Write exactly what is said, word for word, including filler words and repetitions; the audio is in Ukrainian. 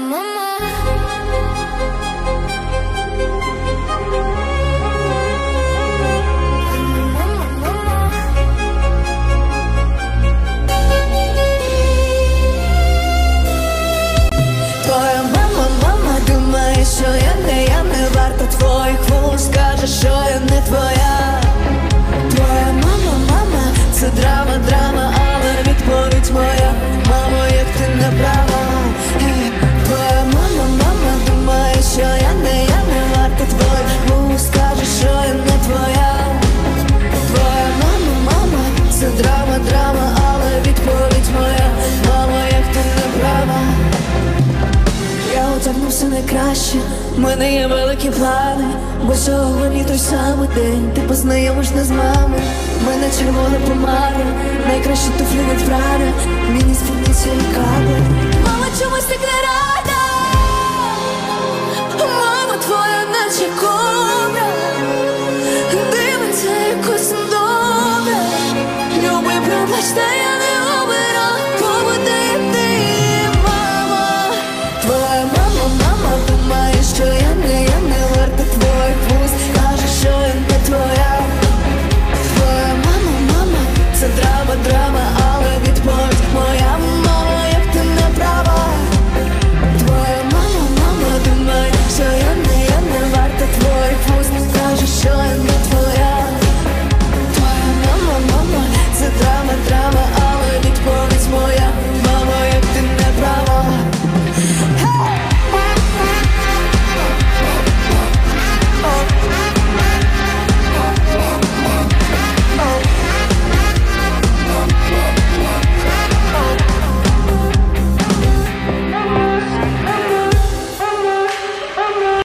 Що я не, я не варта твоїх вуст, скаже, що я не твоя. Твоя мама, мама, це драма, драма, але відповідь моя: мамо, як ти не права. Hey, твоя мама, мама, думає, що я не, я не варта твоїх вуст, скаже, що я не твоя. Твоя мама, мама, це драма, драма, але відповідь моя: мамо, як ти не права. Я одягнувся найкраще, в мене є великі плани, бо сьогодні той самий день ти познайомиш нас з мамою. В мене червона помада, найкращі туфлі від Прада, міні спідниці і каблик. Мама, чомусь ти